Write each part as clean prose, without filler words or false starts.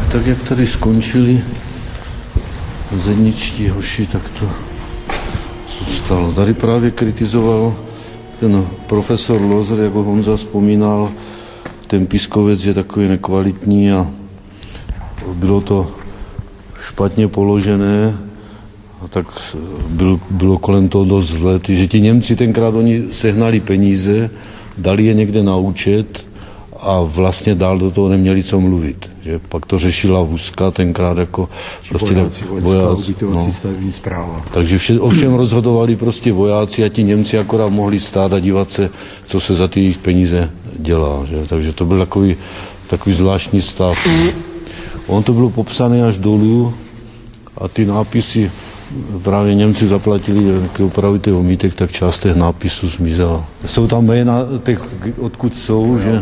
tak jak tady skončili zedničtí hoši, tak to zůstalo. Tady právě kritizoval ten profesor Lozer, jako Honza vzpomínal, ten pískovec je takový nekvalitní a bylo to špatně položené, a tak bylo kolem toho dost zle, že ti Němci tenkrát oni sehnali peníze, dali je někde na účet a vlastně dál do toho neměli co mluvit. Že? Pak to řešila Vůzka tenkrát jako prostě vojáci, stavební správa. Takže o všem rozhodovali prostě vojáci a ti Němci akorát mohli stát a dívat se, co se za ty jejich peníze dělá. Že? Takže to byl takový zvláštní stav. On to bylo popsané až dolů a ty nápisy právě Němci zaplatili opravit těch omítek, tak část těch nápisů zmizela. Jsou tam jména těch, odkud jsou, že?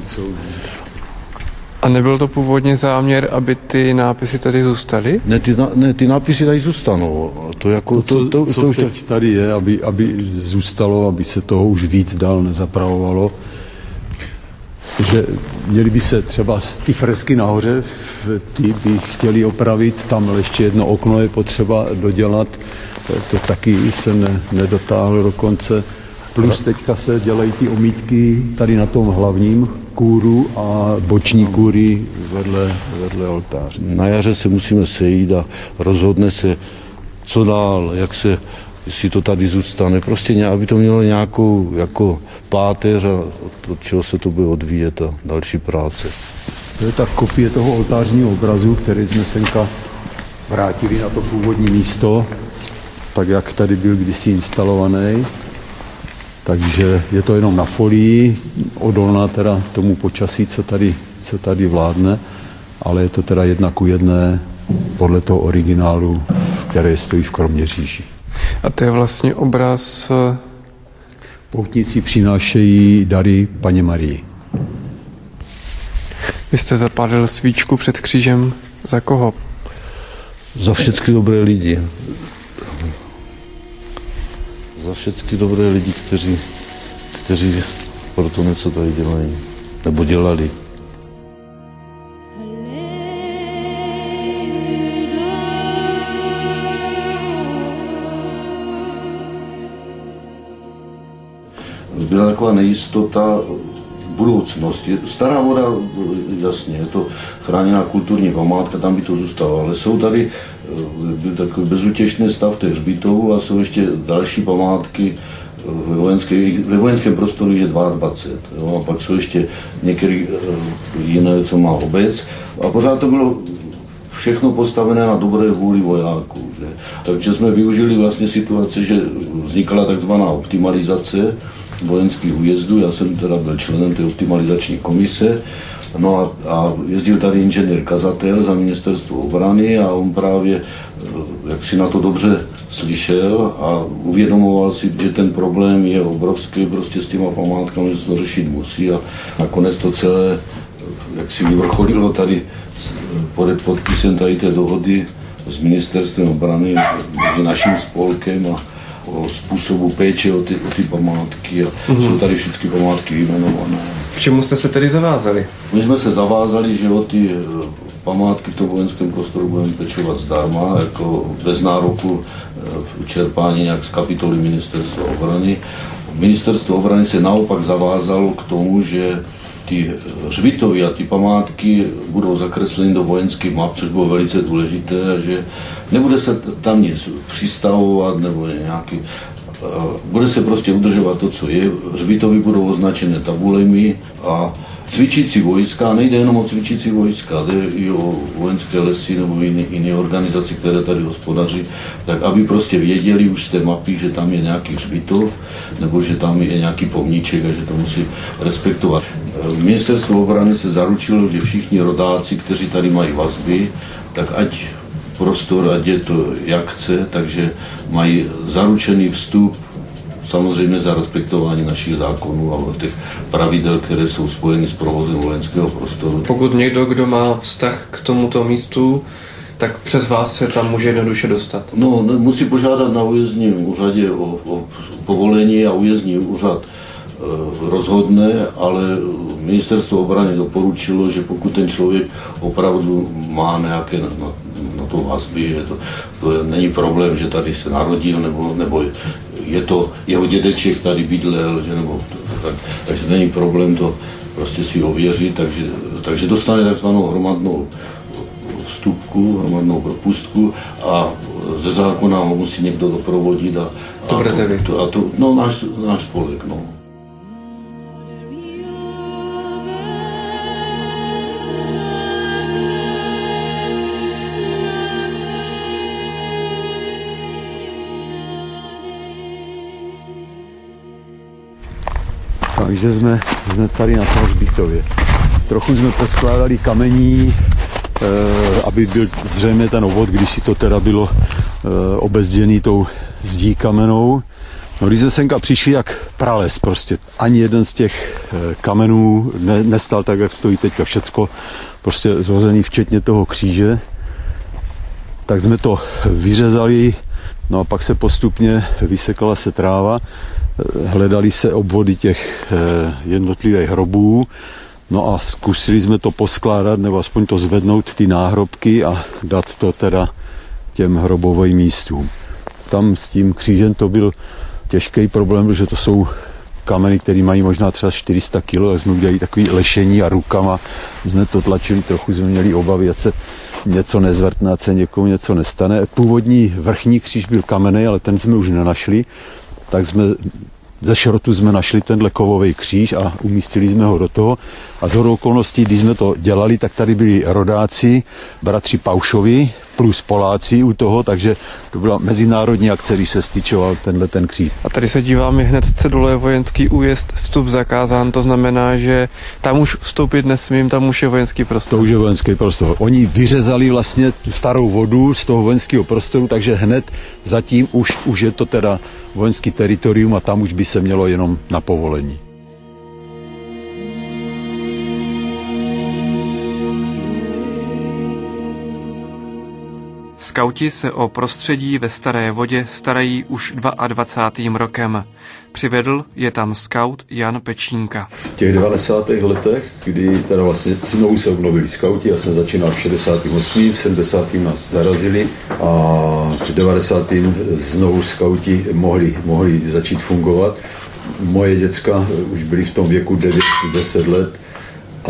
A nebyl to původně záměr, aby ty nápisy tady zůstaly? Ne, ty nápisy tady zůstanou. Co teď tady je, aby zůstalo, aby se toho už víc dál nezapravovalo, že měly by se třeba ty fresky nahoře, ty by chtěli opravit, tam ještě jedno okno je potřeba dodělat, to taky jsem nedotáhl do konce. Plus teďka se dělají ty omítky tady na tom hlavním kůru a boční kůry vedle oltáře. Na jaře se musíme sejít a rozhodne se, co dál, jestli to tady zůstane. Prostě aby to mělo nějakou jako páteř a od čeho se to bude odvíjet a další práce. To je ta kopie toho oltářního obrazu, který jsme senka vrátili na to původní místo, tak jak tady byl kdysi instalovaný. Takže je to jenom na folii, odolná teda tomu počasí, co tady vládne, ale je to teda 1:1 podle toho originálu, který stojí v Kroměříži. A to je vlastně obraz... Poutníci přinášejí dary Panně Marii. Vy jste zapálil svíčku před křížem za koho? Za všechny dobré lidi. Za všechny dobré lidi, kteří proto něco tady dělají. Nebo dělali. Byla taková nejistota budoucnosti. Stará voda, jasně, je to chráněná kulturní památka, tam by to zůstalo, ale jsou tady, byl takový bezutěšný stav těch hřbitovů a jsou ještě další památky, ve vojenském prostoru je 22, jo, a pak jsou ještě některé jiné, co má obec, a pořád to bylo všechno postavené na dobré vůli vojáků. Že? Takže jsme využili vlastně situaci, že vznikala takzvaná optimalizace vojenských újezdů. Já jsem teda byl členem té optimalizační komise. No a jezdil tady inženýr Kazatel za ministerstvo obrany a on právě jak si na to dobře slyšel a uvědomoval si, že ten problém je obrovský prostě s těma památkami, že se to řešit musí a nakonec to celé jak si vyvrcholilo tady podpisem tady té dohody s ministerstvem obrany mezi naším spolkem a o způsobu péče o ty památky a jsou tady všechny památky vyjmenované. K čemu jste se tedy zavázali? My jsme se zavázali, že o ty památky v tom vojenském prostoru budeme pečovat zdarma, jako bez nároku čerpání nějak z kapitoly ministerstva obrany. Ministerstvo obrany se naopak zavázalo k tomu, že ty hřbitovy a ty památky budou zakresleny do vojenských map, což bylo velice důležité, a že nebude se tam nic přistavovat nebo nějaký. Bude se prostě udržovat to, co je. Hřbitovy budou označené tabulemi a cvičící vojska, nejde jenom o cvičící vojska, jde i o vojenské lesy nebo jiné organizace, které tady hospodaří, tak aby prostě věděli už z té mapy, že tam je nějaký hřbitov nebo že tam je nějaký pomníček a že to musí respektovat. Ministerstvo obrany se zaručilo, že všichni rodáci, kteří tady mají vazby, tak ať prostor, ať je to jak chce, takže mají zaručený vstup samozřejmě za respektování našich zákonů a těch pravidel, které jsou spojeny s provozem vojenského prostoru. Pokud někdo, kdo má vztah k tomuto místu, tak přes vás se tam může jednoduše dostat? No, musí požádat na újezdním úřadě o povolení a újezdní úřad rozhodne, ale ministerstvo obrany doporučilo, že pokud ten člověk opravdu má nějaké na to vazby, že to není problém, že tady se narodil, nebo je to jeho dědeček tady bydlel, že, takže není problém to prostě si ověřit, takže dostane takzvanou hromadnou vstupku, hromadnou propustku a ze zákona ho musí někdo doprovodit a náš spolek. No. Takže jsme tady na tom hřbitově. Trochu jsme poskládali kamení, aby byl zřejmě ten obvod, když si to teda bylo obezděný tou zdí kamenou. No, když jsme senka přišli, jak prales prostě. Ani jeden z těch kamenů nestal tak, jak stojí teďka. Všecko prostě zhozený, včetně toho kříže. Tak jsme to vyřezali, no a pak se postupně vysekala se tráva. Hledali se obvody těch jednotlivých hrobů, no a zkusili jsme to poskládat, nebo aspoň to zvednout, ty náhrobky a dát to teda těm hrobovým místům. Tam s tím křížem to byl těžký problém, protože to jsou kameny, které mají možná třeba 400 kg, tak jsme udělali takový lešení a rukama jsme to tlačili, trochu jsme měli obavy, ať se něco nezvrtne, ať se někomu něco nestane. Původní vrchní kříž byl kamenný, ale ten jsme už nenašli, tak jsme ze šrotu jsme našli tenhle kovový kříž a umístili jsme ho do toho. A shodou okolností, když jsme to dělali, tak tady byli rodáci, bratři Paušovi, plus Poláci u toho, takže to byla mezinárodní akce, když se styčoval ten kříž. A tady se díváme hned cedule vojenský újezd, vstup zakázán, to znamená, že tam už vstoupit nesmím, tam už je vojenský prostor. To už je vojenský prostor. Oni vyřezali vlastně tu starou vodu z toho vojenského prostoru, takže hned zatím už je to teda vojenský teritorium a tam už by se mělo jenom na povolení. Skauti se o prostředí ve Staré Vodě starají už 22. rokem. Přivedl je tam skaut Jan Pečínka. V těch 90. letech, kdy teda vlastně znovu se obnovili skauti, já jsem začínal v 68. v 70. nás zarazili a v 90. znovu skauti mohli začít fungovat. Moje děcka už byly v tom věku 9-10 let a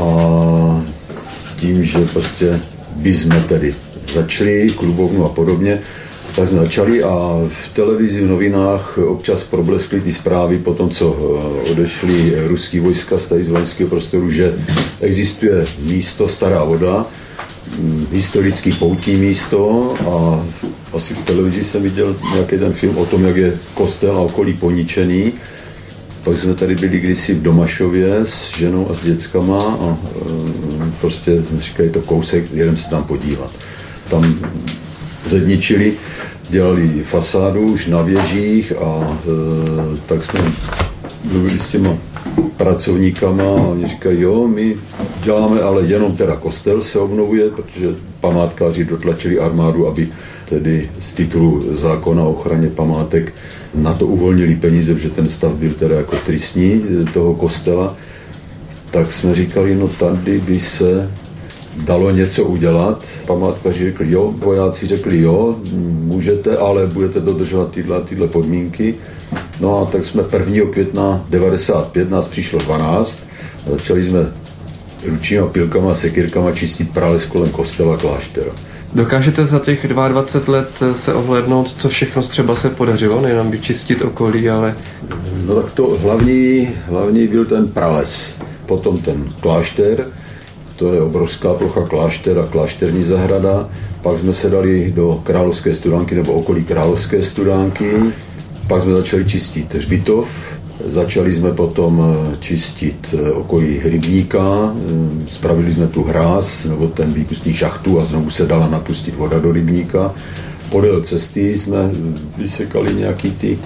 s tím, že prostě by jsme tedy začali, klubovnu a podobně, tak jsme začali a v televizi, v novinách občas probleskly ty zprávy po tom, co odešli ruský vojska z vojenského prostoru, že existuje místo Stará Voda, historický poutní místo a asi v televizi jsem viděl nějaký ten film o tom, jak je kostel a okolí poničený. Pak jsme tady byli kdysi v Domašově s ženou a s dětskama a prostě říkají to kousek, jedeme se tam podívat. Tam zedničili, dělali fasádu už na věžích a tak jsme mluvili s těma pracovníkama a oni říkají, jo, my děláme, ale jenom teda kostel se obnovuje, protože památkáři dotlačili armádu, aby tedy z titulu zákona o ochraně památek na to uvolnili peníze, protože ten stav byl teda jako tristní toho kostela. Tak jsme říkali, no tady by se dalo něco udělat. Památkaři řekli jo, vojáci řekli jo, můžete, ale budete dodržovat tyhle podmínky. No a tak jsme 1. května 95, nás přišlo 12 a začali jsme ručníma pilkama a sekírkama čistit prales kolem kostela kláštera. Dokážete za těch 22 let se ohlédnout, co všechno třeba se podařilo, nejenom vyčistit okolí, ale... No tak to hlavní byl ten prales, potom ten klášter, to je obrovská plocha klášter a klášterní zahrada, pak jsme se dali do Královské Studánky nebo okolí Královské Studánky, pak jsme začali čistit hřbitov, začali jsme potom čistit okolí rybníka, spravili jsme tu hráz nebo ten výpustní šachtu a znovu se dala napustit voda do rybníka. Podél cesty jsme vysekali nějaký ty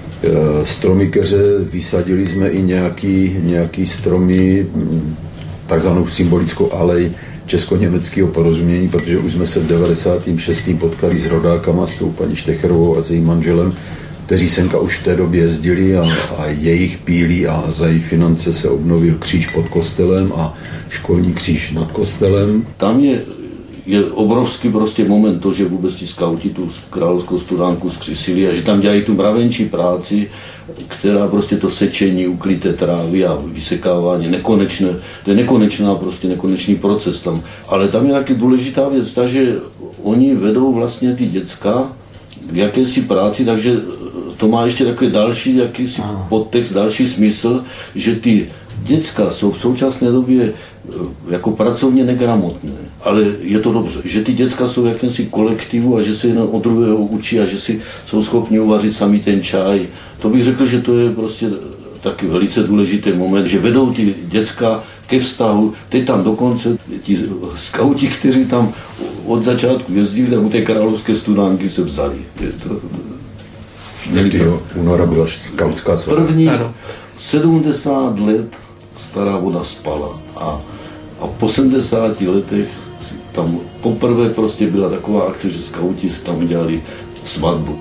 stromy keře, vysadili jsme i nějaký stromy, takzvanou symbolickou alej česko-německého porozumění, protože už jsme se v 96. potkali s rodákama, s tou paní Štecherovou a s jejím manželem kteří senka už v té době jezdili a jejich pílí a za jejich finance se obnovil kříž pod kostelem a školní kříž nad kostelem. Tam je obrovský prostě moment to, že vůbec ti skauti tu královskou studánku zkřisili a že tam dělají tu mravenčí práci, která prostě to sečení, ukryté trávy a vysekávání nekonečné, to je nekonečný proces tam. Ale tam je taky důležitá věc, že oni vedou vlastně ty děcka k jakési práci, takže to má ještě takový další jakýsi podtext, další smysl, že ty děcka jsou v současné době jako pracovně negramotné, ale je to dobře, že ty děcka jsou v jakémsi kolektivu a že se jenom od druhého učí a že si jsou schopni uvařit sami ten čaj. To bych řekl, že to je prostě taky velice důležitý moment, že vedou ty děcka ke vztahu. Teď tam dokonce ti skauti, kteří tam od začátku jezdili, tak u té královské studánky se vzali. 4. února byla skautská svatba. První 70 let Stará Voda spala a po 70 letech tam poprvé prostě byla taková akce, že skauti tam udělali svatbu.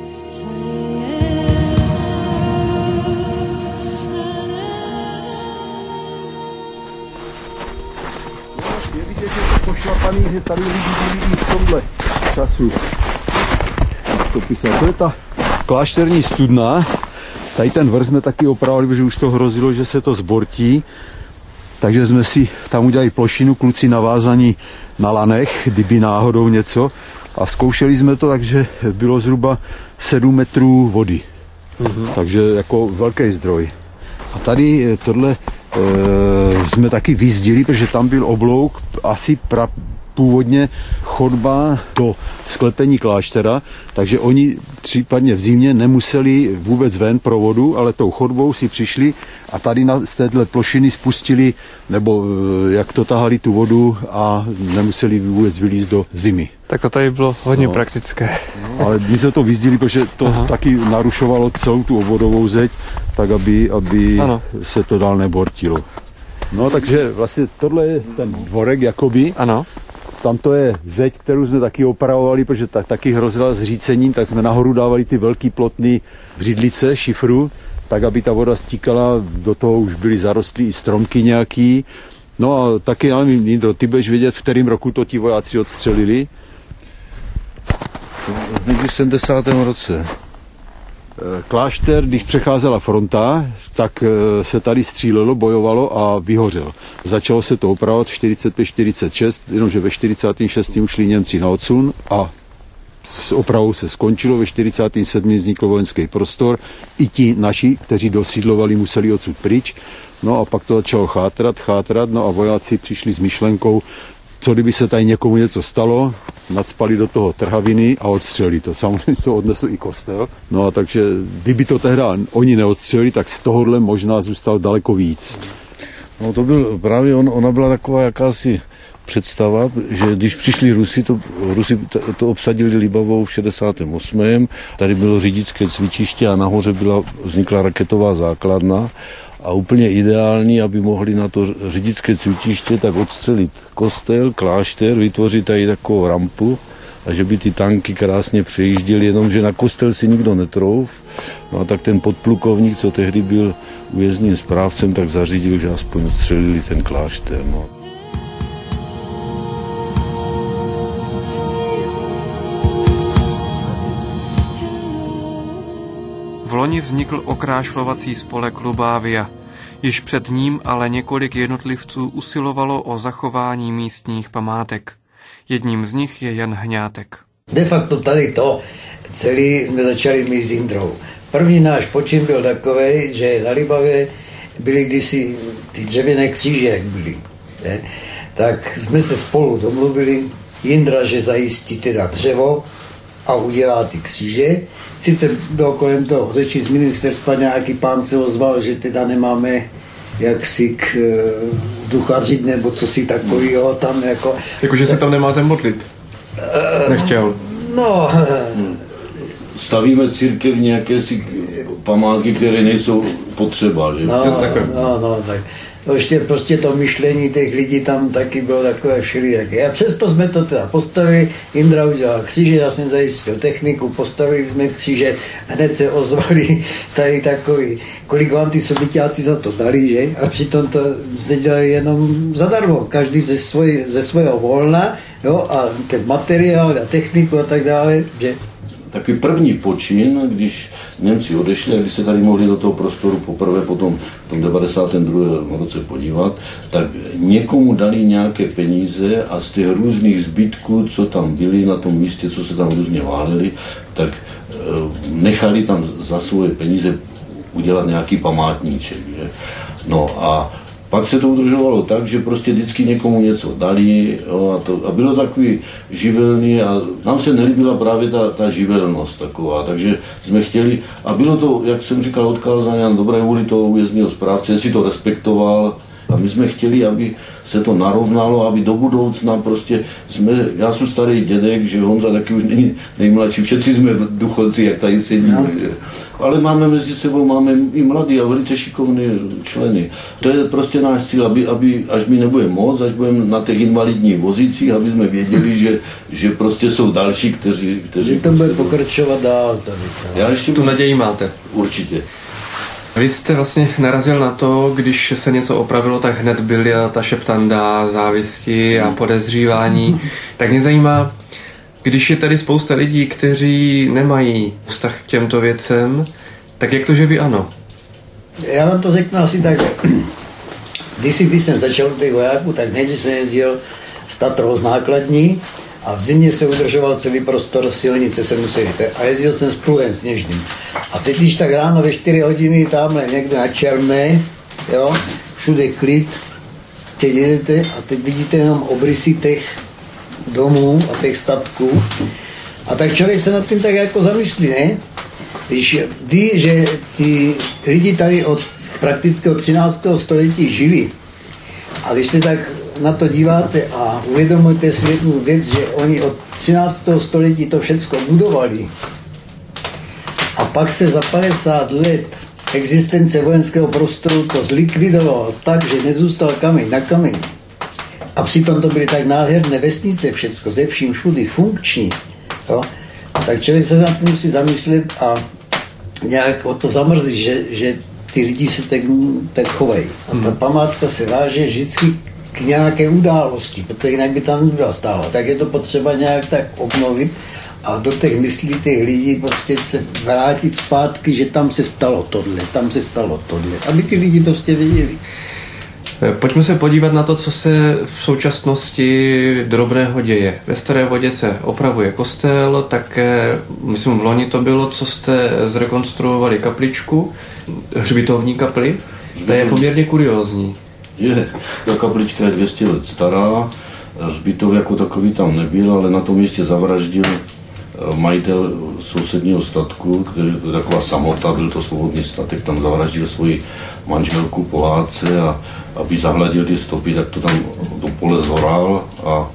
Je vidět, že to pošlapaný, že tady lidi byli i v tomhle času. To je ta klášterní studna. Tady ten vrch jsme taky opravili, protože už to hrozilo, že se to zbortí. Takže jsme si tam udělali plošinu, kluci navázaní na lanech, kdyby náhodou něco. A zkoušeli jsme to, takže bylo zhruba 7 metrů vody. Takže jako velký zdroj. A tady tohle jsme taky vyzdili, protože tam byl oblouk, asi původně chodba do sklepení kláštera, takže oni případně v zimě nemuseli vůbec ven pro vodu, ale tou chodbou si přišli a tady z téhle plošiny spustili, nebo jak to tahali tu vodu a nemuseli vůbec vylízt do zimy. Tak to tady bylo hodně praktické. No, ale my se to vyzdili, protože to taky narušovalo celou tu obvodovou zeď, tak aby se to dál nebortilo. No takže vlastně tohle je ten dvorek jakoby. Ano. Tam to je zeď, kterou jsme taky opravovali, protože taky hrozila zřícením, tak jsme nahoru dávali ty velký plotný břidlice, šifru, tak aby ta voda stíkala, do toho už byly zarostlí i stromky nějaký. No a taky, já nevím, Jindro, ty budeš vědět, v kterém roku to ti vojáci odstřelili? Někdy v 70. roce. Klášter, když přecházela fronta, tak se tady střílelo, bojovalo a vyhořel. Začalo se to opravovat v 45-46, jenomže ve 46. ušli Němci na odsun a s opravou se skončilo, ve 47. vznikl vojenský prostor. I ti naši, kteří dosídlovali, museli odsud pryč. No a pak to začalo chátrat, no a vojáci přišli s myšlenkou, co kdyby se tady někomu něco stalo, nacpali do toho trhaviny a odstřelili to. Samozřejmě to odnesl i kostel. No a takže, kdyby to tehda oni neodstřelili, tak z tohohle možná zůstal daleko víc. No to byl právě ona byla taková jakási představa, že když přišli Rusi to obsadili Libavou v 68. Tady bylo řidičské cvičiště a nahoře vznikla raketová základna. A úplně ideální, aby mohli na to řidičské cvičiště tak odstřelit kostel, klášter, vytvořit tady takovou rampu a že by ty tanky krásně přejížděly, jenomže na kostel si nikdo netrouf. No a tak ten podplukovník, co tehdy byl ujezdním správcem, tak zařídil, že aspoň odstřelili ten klášter. No. V loni vznikl okrášlovací spolek Lubávia. Již před ním ale několik jednotlivců usilovalo o zachování místních památek. Jedním z nich je Jan Hňátek. De facto tady to celý jsme začali my s Jindrou. První náš počin byl takový, že na Libavě byly kdysi ty dřevěné kříže, jak byly. Ne? Tak jsme se spolu domluvili, Jindra, že zajistí teda dřevo a udělá ty kříže. Sice bylo kolem toho řeči z ministerstva, nějaký pán se ozval, že teda nemáme jaksi k duchařit nebo co si takovýho tam jako... Jakože se tam nemáte modlit? Nechtěl. No... Stavíme církevní jakési památky, které nejsou potřeba, že? No, tak ještě prostě to myšlení těch lidí tam taky bylo takové všelijaké. A přesto jsme to teda postavili, Indra udělal kříže, já jsem zajistil techniku, postavili jsme kříže, hned se ozvali tady takový, kolik vám ty sověťáci za to dali, že? A přitom to se dělali jenom zadarmo, každý ze svého volna, jo, a ten materiál a techniku a tak dále, že? Takový první počin, když Němci odešli a když se tady mohli do toho prostoru poprvé potom v tom 92. roce podívat, tak někomu dali nějaké peníze a z těch různých zbytků, co tam byly na tom místě, co se tam různě váleli, tak nechali tam za svoje peníze udělat nějaký památníček. Že? No a pak se to udržovalo tak, že prostě vždycky někomu něco dali, jo, a bylo takový živelný a nám se nelíbila právě ta živelnost taková, takže jsme chtěli, a bylo to, jak jsem říkal, odkázání na dobré vůli toho újezdního správce, si to respektoval a my jsme chtěli, aby se to narovnalo, aby do budoucna prostě já jsem starý dědek, že Honza taky už není nejmladší, všetci jsme důchodci, jak tady sedíme. No. Ale máme mezi sebou, máme i mladý a velice šikovní členy. To je prostě náš cíl, aby až mi nebude moc, až budeme na těch invalidních vozících, aby jsme věděli, že prostě jsou další, kteří že to bude pokračovat dál. Tady. Já ještě tu naději máte. Určitě. Vy jste vlastně narazil na to, když se něco opravilo, tak hned byla ta šeptanda, závisti a podezřívání. Tak mě zajímá, když je tady spousta lidí, kteří nemají vztah k těmto věcem, tak jak to, že vy ano? Já vám to řeknu asi takhle. Když jsem začal u těch vojáků, tak nejdřív jsem jezdil z Tatrou z nákladní a v zimě se udržoval celý prostor silnice 709 a jezdil jsem s pluhem sněžným. A teď, když tak ráno ve 4 hodiny tamhle někde na Černé, jo, všude klid, teď jedete a teď vidíte jenom obrysy těch domů a těch statků. A tak člověk se nad tím tak jako zamyslí, ne? Když ví, že ty lidi tady prakticky od 13. století žili a když se tak na to díváte a uvědomujete si jednu věc, že oni od 13. století to všechno budovali a pak se za 50 let existence vojenského prostoru to zlikvidovalo tak, že nezůstal kameň na kameni. A přitom to byly tak nádherné vesnice, všecko ze vším všudy funkční, jo? Tak člověk se na to musí zamyslet a nějak o to zamrzí, že ty lidi se tak chovají. A ta památka se váže vždycky k nějaké události, protože jinak by tam nebyla stála. Tak je to potřeba nějak tak obnovit a do těch myslí těch lidí prostě se vrátit zpátky, že tam se stalo tohle, aby ty lidi prostě věděli. Pojďme se podívat na to, co se v současnosti drobného děje. Ve Staré Vodě se opravuje kostel, také, myslím, v loni to bylo, co jste zrekonstruovali kapličku, hřbitovní kapli. To je poměrně kuriózní. Ta kaplička je 200 let stará, hřbitov jako takový tam nebyl, ale na tom místě zavraždil majitel sousedního statku, který je taková samota, byl to svobodný statek, tam zavraždil svoji manželku po válce a aby zahladil ty stopy, tak to tam do pole zhoral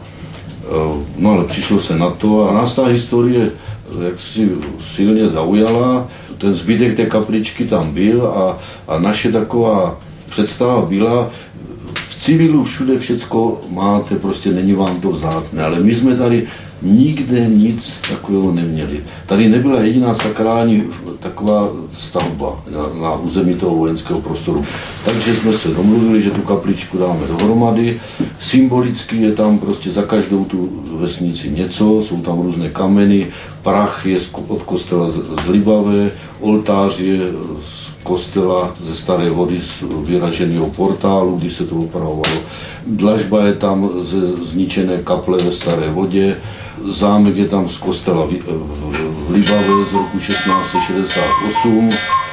no ale přišlo se na to a nás ta historie jak si silně zaujala. Ten zbytek té kapličky tam byl a naše taková představa byla, v civilu všude všecko máte, prostě není vám to vzácné, ale my jsme tady nikde nic takového neměli. Tady nebyla jediná sakrální taková stavba na území toho vojenského prostoru. Takže jsme se domluvili, že tu kapličku dáme dohromady. Symbolicky je tam prostě za každou tu vesnici něco, jsou tam různé kameny, prach je od kostela z Libavé, oltář je z kostela ze Staré Vody z vyraženého portálu, když se to opravovalo. Dlažba je tam ze zničené kaple ve Staré Vodě, zámek je tam z kostela v Libavě z roku 1668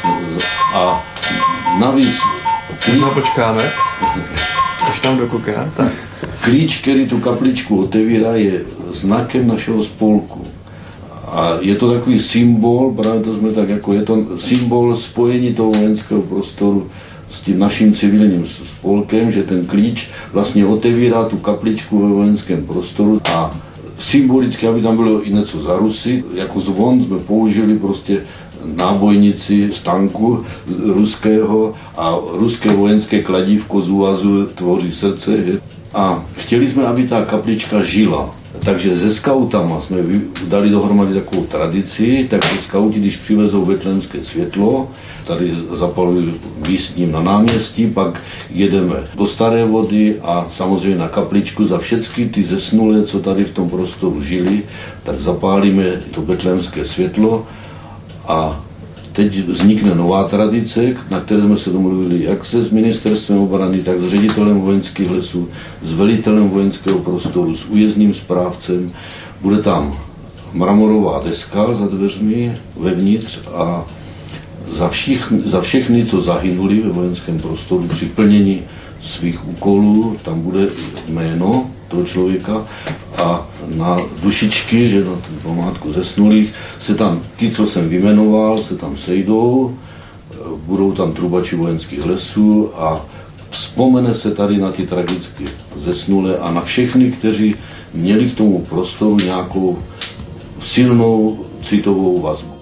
a navíc... No počkáme, až tam dokouká. Tak. Klíč, který tu kapličku otevírá, je znakem našeho spolku. A je to takový symbol, právě to jsme tak jako, je to symbol spojení toho vojenského prostoru s tím naším civilním spolkem, že ten klíč vlastně otevírá tu kapličku ve vojenském prostoru a symbolicky, aby tam bylo i něco za Rusy, jako zvon jsme použili prostě nábojnici z tanku ruského a ruské vojenské kladívko z úvazu tvoří srdce. A chtěli jsme, aby ta kaplička žila. Takže se skautama jsme dali dohromady takovou tradici, takže skauti, když přivezou betlémské světlo, tady zapalují místním na náměstí, pak jedeme do Staré Vody a samozřejmě na kapličku za všechny ty zesnulé, co tady v tom prostoru žili, tak zapálíme to betlémské světlo a teď vznikne nová tradice, na které jsme se domluvili jak se s ministerstvem obrany, tak s ředitelem vojenských lesů, s velitelem vojenského prostoru, s újezdním správcem. Bude tam mramorová deska za dveřmi vevnitř a za všechny, co zahynuli ve vojenském prostoru při plnění svých úkolů, tam bude jméno toho člověka a na dušičky, že na tu památku zesnulých, se tam ti, co jsem vyjmenoval, se tam sejdou, budou tam trubači vojenských lesů a vzpomene se tady na ty tragické zesnulé a na všechny, kteří měli k tomu prostoru nějakou silnou citovou vazbu.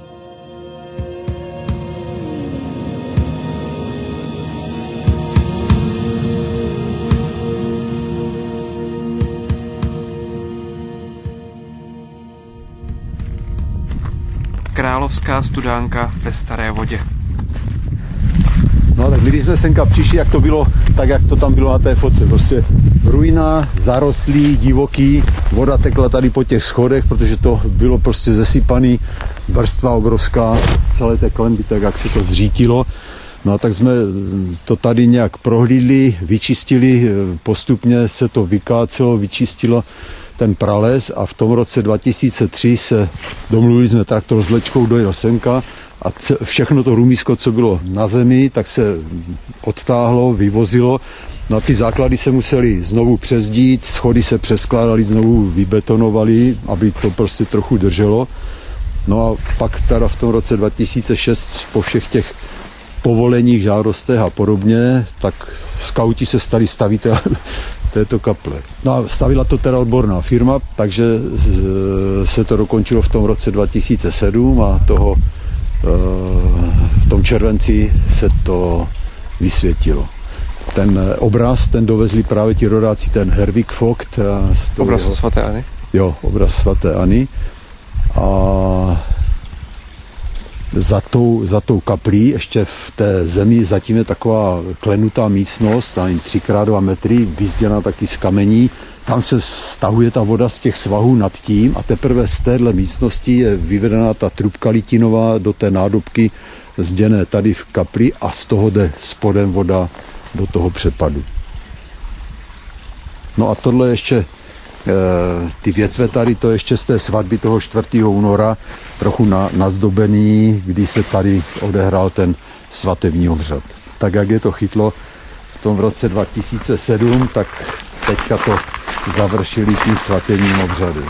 Královská studánka ve Staré Vodě. No tak když jsme senka přišli, jak to bylo, tak jak to tam bylo na té fotce. Prostě ruina, zarostlý, divoký, voda tekla tady po těch schodech, protože to bylo prostě zesypaný, vrstva obrovská, celé té klenby, tak jak se to zřítilo. No a tak jsme to tady nějak prohlídli, vyčistili, postupně se to vykácelo, vyčistilo ten prales a v tom roce 2003 se domluvili jsme traktor s vlečkou dojel senka a všechno to rumísko, co bylo na zemi, tak se odtáhlo, vyvozilo. No a ty základy se museli znovu přezdít, schody se přeskládaly, znovu vybetonovaly, aby to prostě trochu drželo. No a pak teda v tom roce 2006 po všech těch povoleních, žádostech a podobně, tak skauti se stali staviteli této kaple. No a stavila to teda odborná firma, takže se to dokončilo v tom roce 2007 a v tom červenci se to vysvětilo. Ten obraz, ten dovezli právě ti rodáci, ten Herwig Vogt. Obraz svaté Anny? Jo, obraz svaté Anny. A za tou kaplí, ještě v té zemi, zatím je taková klenutá místnost, tam 3x2 metry, vyzděná taky z kamení. Tam se stahuje ta voda z těch svahů nad tím a teprve z téhle místnosti je vyvedená ta trubka litinová do té nádobky zděné tady v kapli a z toho jde spodem voda do toho přepadu. No a tohle ještě ty větve tady, to ještě z té svatby toho 4. února, trochu nazdobený, kdy se tady odehrál ten svatební obřad. Tak jak je to chytlo v tom roce 2007, tak teďka to završili tím svatebním obřadem.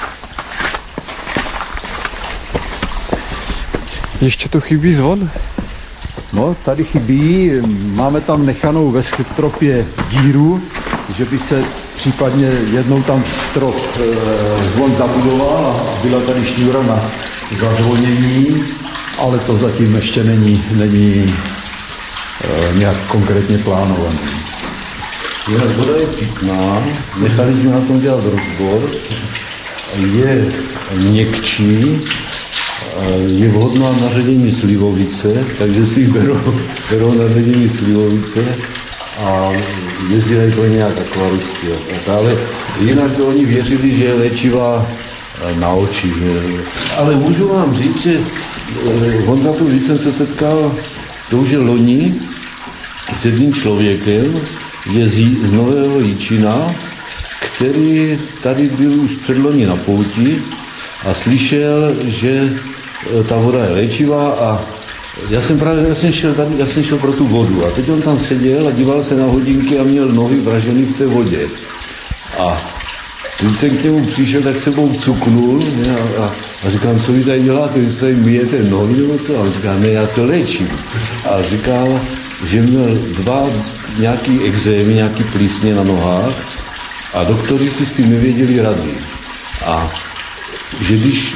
Ještě tu chybí zvon? No, tady chybí, máme tam nechanou ve stropě díru, že by se případně jednou tam strop zvon zabudoval a byla tady šňůra na zazvonění, ale to zatím ještě není nějak konkrétně plánované. Voda je pitná, nechali jsme na tom dělat rozbor, je měkčí, je vhodná na ředění slivovice, takže si berou na ředění slivovice a jezdí to nějak akvarusky. Ale jinak to oni věřili, že je léčivá na oči. Ale můžu vám říct, že Honza, když jsem se setkal, to už je loni, s jedním člověkem, je z Nového Jičína, který tady byl už předloni na pouti a slyšel, že ta voda je léčivá a já jsem šel pro tu vodu a teď on tam seděl a díval se na hodinky a měl nohy vražený v té vodě. A když jsem k němu přišel, tak sebou cuknul a říkám, co vy tady děláte, vy se tady myjete nohy nebo co? A on říká, ne, já se léčím. A říkal, že měl 2 nějaký ekzémy, nějaký plísně na nohách a doktoři si s tím nevěděli rady. A že když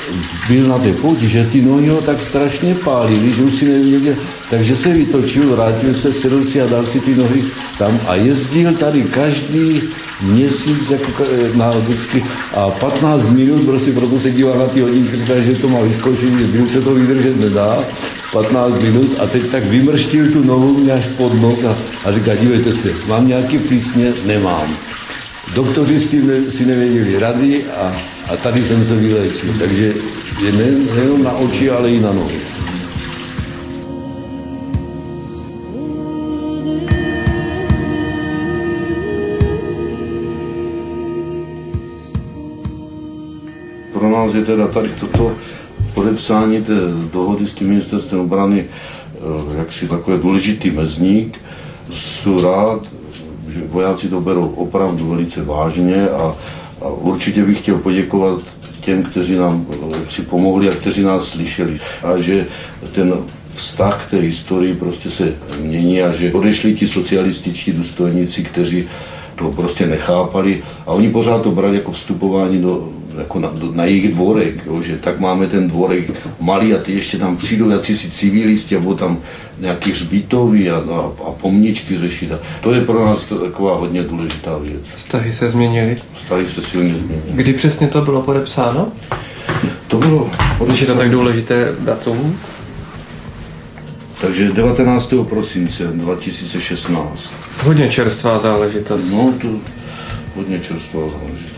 byl na té pouti, že ty nohy ho tak strašně pálily, že už si nevěděl, takže se vytočil, vrátil se, sedl si a dal si ty nohy tam a jezdil tady každý měsíc jako na vždycky a 15 minut, prostě proto se díval na ty hodinky, říkal, že to má vyzkoušení, že byl se to vydržet nedá, 15 minut a teď tak vymrštil tu nohu mě až pod nos a říká, dívejte se, mám nějaké plísně? Nemám. Doktoři s tím si nevěděli rady a tady jsem se vyléčil, takže je nejenom na oči, ale i na nohy. Pro nás je teda tady toto podepsání té dohody s tím ministerstvem obrany jaksi takový důležitý mezník. Jsem rád, že vojáci to berou opravdu velice vážně a určitě bych chtěl poděkovat těm, kteří nám si pomohli a kteří nás slyšeli. A že ten vztah k té historii prostě se mění a že odešli ti socialističtí důstojníci, kteří to prostě nechápali a oni pořád to brali jako vstupování na jejich dvorek, jo, že tak máme ten dvorek malý a ty ještě tam přijdou jakýsi civilisti a budou tam nějaký hřbitovy a pomníčky řešit. A to je pro nás taková hodně důležitá věc. Vztahy se změnily? Vztahy se silně změnily. Kdy přesně to bylo podepsáno? To bylo podepsáno. Když je to tak důležité datum? Takže 19. prosince 2016. Hodně čerstvá záležitost. No, to hodně čerstvá záležitost.